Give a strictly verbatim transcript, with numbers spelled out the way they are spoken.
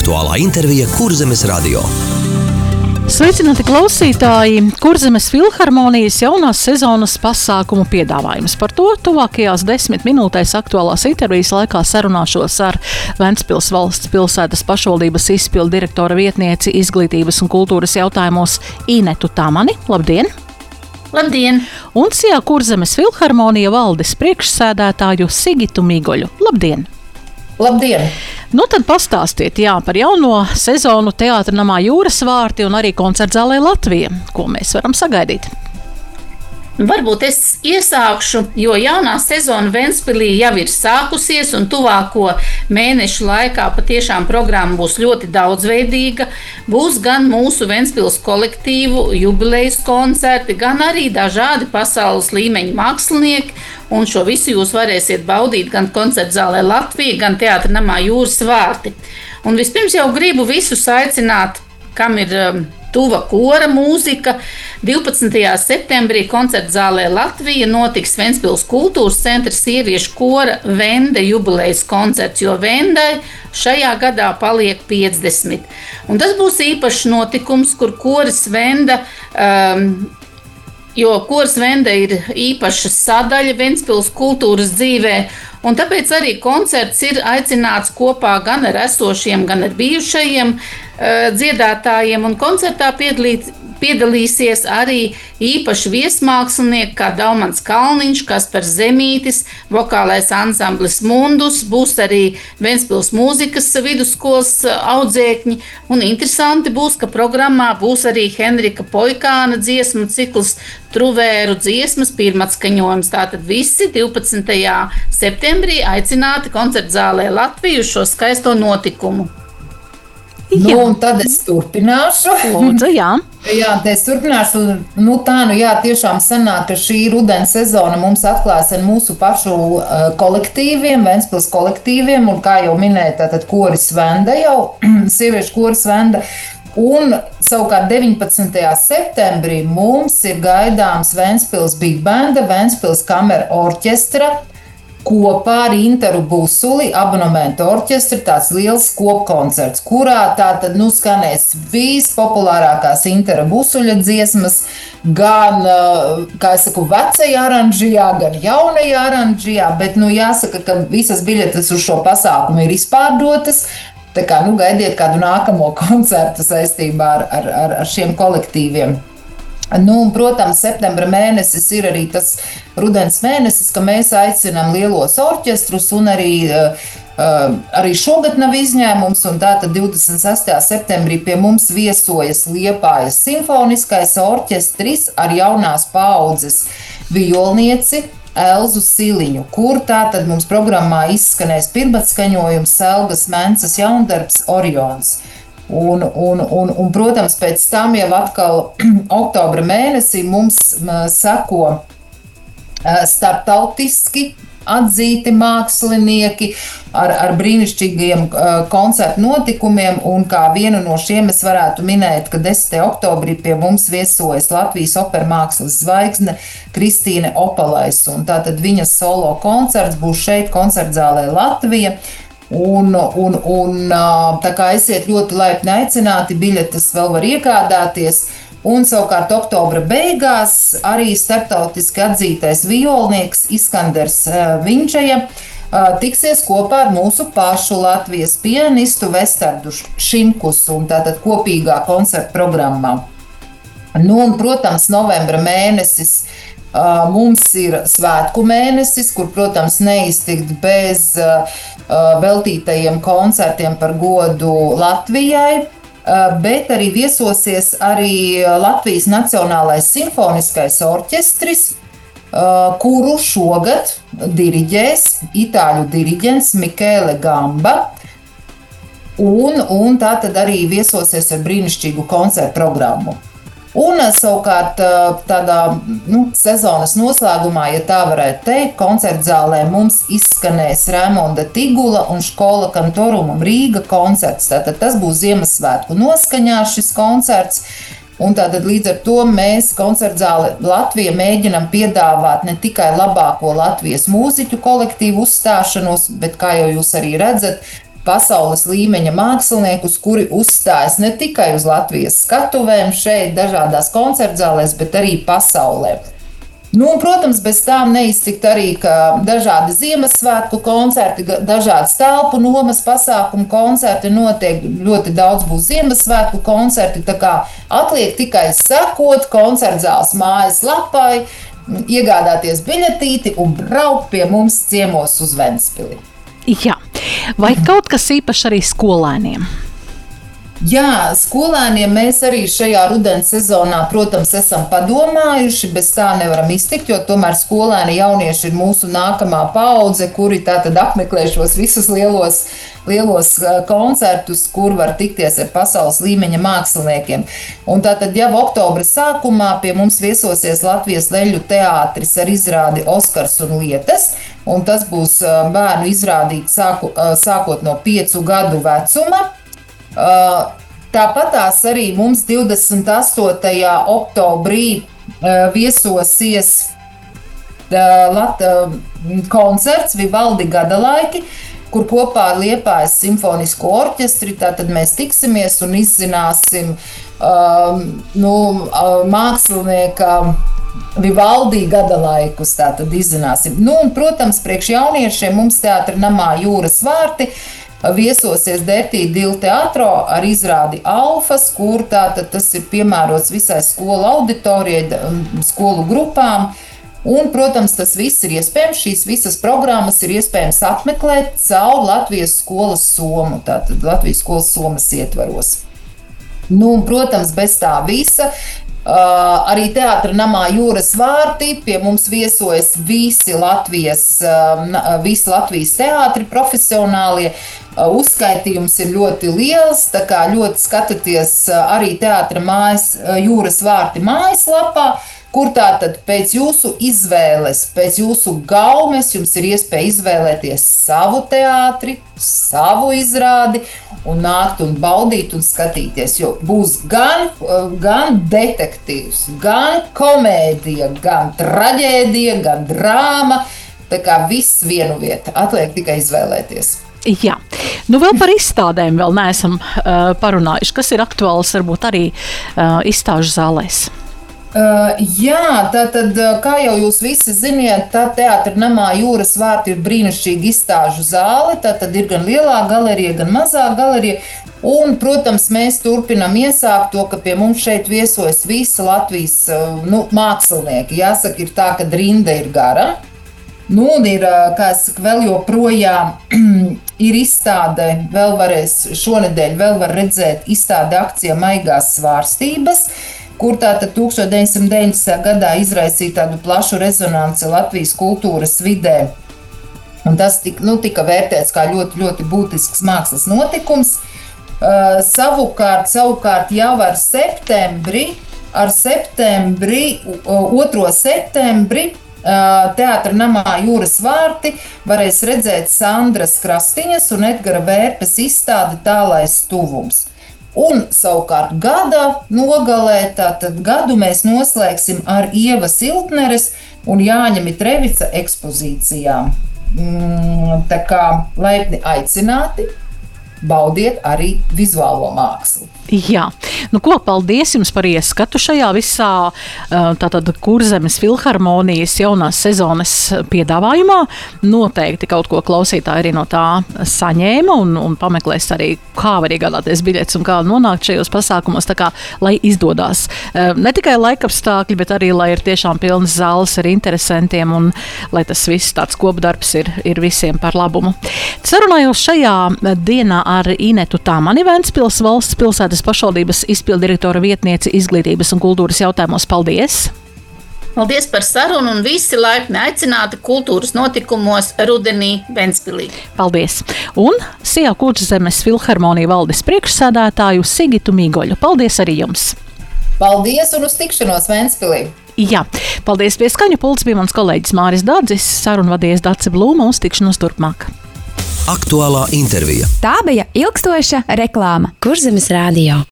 aktuālā intervija Kurzemes radio. Sveicināti klausītāji! Kurzemes filharmonijas jaunās sezonas pasākumu piedāvājums. Par to tuvākajās desmit minūtēs aktuālās intervijas laikā sarunāšos ar Ventspils valsts pilsētas pašvaldības izpildu direktora vietnieci izglītības un kultūras jautājumos Inetu Tamani. Labdien! Labdien! Un Sijā Kurzemes filharmonija valdes priekšsēdētāju Sigitu Migoļu. Labdien! Labdien! Nu tad pastāstiet, jā, par jauno sezonu Teātra namā Jūras vārti un arī koncertzālē Latvija. Ko mēs varam sagaidīt? Varbūt es iesākšu, jo jaunā sezona Ventspilī jau ir sākusies un tuvāko mēnešu laikā patiešām programma būs ļoti daudzveidīga. Būs gan mūsu Ventspils kolektīvu jubilejas koncerti, gan arī dažādi pasaules līmeņa mākslinieki, un šo visu jūs varēsiet baudīt gan koncertzālē Latvija, gan Teātra namā Jūras vārti. Un vispirms jau gribu visus aicināt, kam ir um, tuva kora mūzika. divpadsmitajā septembrī koncertzālē Latvija notiks Ventspils kultūras centra sieviešu kora Vende jubilejas koncerts, jo Vendai šajā gadā paliek piecdesmit. Un tas būs īpašs notikums, kur koris Venda, um, jo koris Venda ir īpaša sadaļa Ventspils kultūras dzīvē, un tāpēc arī koncerts ir aicināts kopā gan ar esošiem, gan ar bijušajiem uh, dziedātājiem, un koncertā piedalīt, piedalīsies arī īpaši viesmākslinieki kā Daumans Kalniņš, Kaspars Zemītis, vokālais ansamblis Mundus, būs arī Ventspils mūzikas vidusskolas audzēkņi, un interesanti būs, ka programmā būs arī Henrika Poikāna dziesmu cikls Truvēru dziesmas pirmatskaņojums. Tātad visi divpadsmitajā septembrī aicināti koncertzālē Latviju uz šo skaisto notikumu. Nu, un tad es turpināšu. Lūdzu, jā. Jā, es turpināšu. Nu, tā, nu jā, tiešām sanāk, ka šī rudens sezona mums atklās ar mūsu pašu uh, kolektīviem, Ventspils kolektīviem, un kā jau minēja, tātad koris Venda jau, sieviešu koris Venda. Un savukārt deviņpadsmitajā septembrī mums ir gaidāms Ventspils Big Banda, Ventspils kamera orķestra, kopā ar Interu Busuli, abonementu orķestri, tāds liels kopkoncerts, kurā tātad nu skanēs vispopulārākās Intera Busuļa dziesmas, gan, kā es saku, vecajā aranžijā, gan jaunajā aranžijā, bet nu jāsaka, ka visas biļetes uz šo pasākumu ir izpārdotas, tā kā nu gaidiet kādu nākamo koncertu saistībā ar, ar, ar, ar šiem kolektīviem. Nu, un, protams, septembra mēnesis ir arī tas rudens mēnesis, ka mēs aicinām lielos orķestrus, un arī, uh, arī šogad nav izņēmums, un tātad divdesmit sestajā septembrī pie mums viesojas Liepājas simfoniskais orķestris ar jaunās paaudzes violnieci Elzu Siliņu, kur tātad mums programmā izskanēs pirmatskaņojums Selgas Mencas jaundarbs Orions. Un, un, un, un, protams, pēc tam jau atkal oktobra mēnesī mums seko starptautiski atzīti mākslinieki ar, ar brīnišķīgiem koncertu notikumiem, un kā vienu no šiem es varētu minēt, ka desmitajā oktobrī pie mums viesojas Latvijas opera mākslas zvaigzne Kristīne Opalais, un tātad viņas solo koncerts būs šeit koncertzālē Latvija. Un, un, un tā kā esiet ļoti laipni aicināti, biļetes vēl var iegādāties, un savukārt oktobra beigās arī starptautiski atzītais violnieks Iskanders Viņčeja tiksies kopā ar mūsu pašu Latvijas pianistu Vestardu Šimkusu, un tātad kopīgā koncerta programmā. Nu, un, protams, novembra mēnesis Uh, mums ir svētku mēnesis, kur, protams, neiztikt bez uh, veltītajiem koncertiem par godu Latvijai, uh, bet arī viesosies arī Latvijas Nacionālais simfoniskais orķestris, uh, kuru šogad diriģēs itāļu diriģents Mikēle Gamba, un, un tā tad arī viesosies ar brīnišķīgu koncertu programmu. Un savukārt tādā nu, sezonas noslēgumā, ja tā varētu teikt, koncertzālē mums izskanēs Raimonda Tigula un Škola Kantorumam Rīga koncerts. Tātad tas būs Ziemassvētku noskaņā šis koncerts. Un tātad līdz ar to mēs koncertzāle Latvija mēģinam piedāvāt ne tikai labāko Latvijas mūziķu kolektīvu uzstāšanos, bet, kā jau jūs arī redzat, pasaules līmeņa māksliniekus, kuri uzstājas ne tikai uz Latvijas skatuvēm šeit, dažādās koncertzālēs, bet arī pasaulē. Nu, un, protams, bez tām neiztikt arī dažādi Ziemassvētku koncerti, dažādas telpu nomas pasākumu koncerti notiek, ļoti daudz būs Ziemassvētku koncerti, tā kā atliek tikai sekot koncertzāles mājas lapai, iegādāties biļetīti un braukt pie mums ciemos uz Ventspili. Jā, vai kaut kas īpaši arī skolēniem? Jā, skolēniem mēs arī šajā rudens sezonā, protams, esam padomājuši, bez tā nevaram iztikt, jo tomēr skolēni jaunieši ir mūsu nākamā paudze, kuri tātad apmeklē šos visus lielos, lielos koncertus, kur var tikties ar pasaules līmeņa māksliniekiem. Un tātad jau oktobra sākumā pie mums viesosies Latvijas Leļu teātris ar izrādi Oskars un lietas, un tas būs bērnu izrādīts sāku, sākot no piecu gadu vecuma. Tāpatās arī mums divdesmit astotajā oktobrī viesosies koncerts Vivaldi gadalaiki, kur kopā ar Liepājas simfonisko orķestri tātad mēs tiksimies un izzināsim um, nu, mākslinieka Vivaldi gadalaikus, tātad izzināsim. Nu, un, protams, priekš jauniešiem mums teātra namā Jūras vārti viesosies Dērtī Dila teātro ar izrādi Alfas, kur tātad tas ir piemērots visai skolu auditorijai, skolu grupām. Un, protams, tas viss ir iespējams, šīs visas programmas ir iespējams apmeklēt caur Latvijas skolas somu, tātad Latvijas skolas somas ietvaros. Nu, un, protams, bez tā visa. Uh, arī teātra namā Jūras vārti pie mums viesojas visi Latvijas, uh, visi Latvijas teātri profesionālie. Uh, uzskaitījums ir ļoti liels, tā kā ļoti skatāties uh, arī teātra mājas, uh, Jūras vārti mājaslapā, kur tātad pēc jūsu izvēles, pēc jūsu gaumes jums ir iespēja izvēlēties savu teātri, savu izrādi un nākt un baudīt un skatīties, jo būs gan, gan detektīvs, gan komēdija, gan traģēdija, gan drāma, tā kā viss vienu vietu, atliek tikai izvēlēties. Jā, nu vēl par izstādēm vēl neesam uh, parunājuši, kas ir aktuāls varbūt arī uh, izstāžu zālēs. Uh, jā, tātad, kā jau jūs visi ziniet, tā teātra namā Jūras vārti ir brīnišķīga izstāžu zāle, tātad ir gan lielā galerija, gan mazā galerija, un, protams, mēs turpinam iesākt to, ka pie mums šeit viesojas visa Latvijas nu, mākslinieki. Jāsaka, ir tā, ka rinda ir gara, nu, un ir, kā es saku, vēl joprojām ir izstāde, vēl varēs šonedēļ vēl var redzēt izstāde akcija Maigās svārstības, kur tātad tūkstoš deviņsimt deviņdesmitajā gadā izraisīja tādu plašu rezonanci Latvijas kultūras vidē. Un tas tika, nu, tika vērtēts kā ļoti, ļoti būtisks mākslas notikums. Uh, savukārt, savukārt jau ar septembri, ar septembri, otro septembri, uh, teātra namā Jūras vārti varēs redzēt Sandras Krastiņas un Edgara Vērpes izstādi Tālais tuvums. Un savukārt gada nogalē, tātad gadu mēs noslēgsim ar Ieva Siltneres un Jāņa Mitrevica ekspozīcijām. Tā kā laipni aicināti, baudiet arī vizuālo mākslu. Jā, nu ko, paldies jums par ieskatu šajā visā tātad Kurzemes filharmonijas jaunās sezonas piedāvājumā. Noteikti kaut ko klausītāji arī no tā saņēma un, un pameklēs arī, kā var iegādāties biļetes un kā nonākt šajos pasākumos, tā kā, lai izdodās. Ne tikai laikapstākļi, bet arī, lai ir tiešām pilnas zāles ar interesantiem un lai tas viss tāds kopdarbs ir, ir visiem par labumu. Sarunājos šajā dienā ar Inetu Tāmani, Ventspils valsts pilsētas pašvaldības izpildirektora vietniece izglītības un kultūras jautājumos. Paldies! Paldies par sarunu un visi laipni aicināti kultūras notikumos rudenī Ventspilī. Paldies! Un Sijā Kurzemes filharmonija valdes priekšsēdētāju Sigitu Mīgoļu. Paldies arī jums! Paldies un uz tikšanos Ventspilī! Jā, paldies pie skaņu pults bija mans kolēģis Māris Dādzis, sarunu vadījis Dace Blūma, uz tikšanos turpmāk. Aktuālā intervija. Tā bija ilgstoša reklāma. Kurzemes radio.